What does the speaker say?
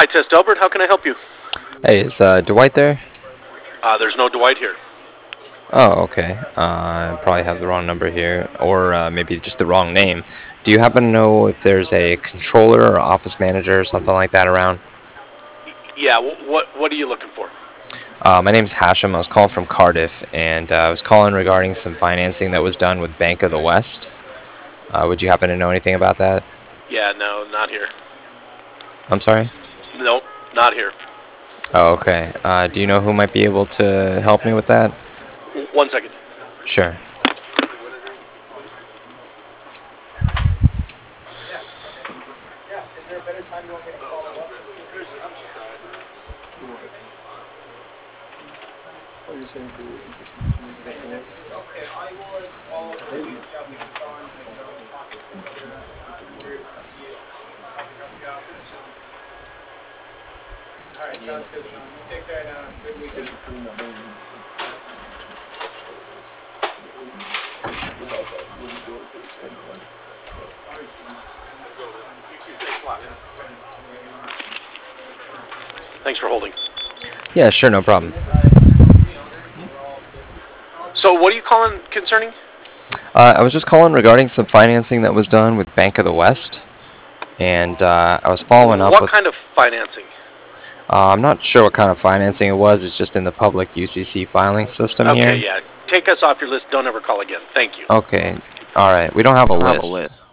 High Test Albert, how can I help you? Hey, is Dwight there? There's no Dwight here. Oh, okay. I probably have the wrong number here, or maybe just the wrong name. Do you happen to know if there's a controller or office manager or something like that around? Yeah, what are you looking for? My name's Hashem. I was calling from Cardiff, and I was calling regarding some financing that was done with Bank of the West. Would you happen to know anything about that? Yeah, no, not here. I'm sorry? No, not here. Oh, okay. Do you know who might be able to help me with that? 1 second. Sure. Thanks for holding. Yeah, sure, no problem. So, what are you calling concerning? I was just calling regarding some financing that was done with Bank of the West, and I was following up What with. kind of financing? I'm not sure what kind of financing it was. It's just in the public UCC filing system Okay, here. yeah. Take us off your list. Don't ever call again. Thank you. Okay, all right. We don't have a list.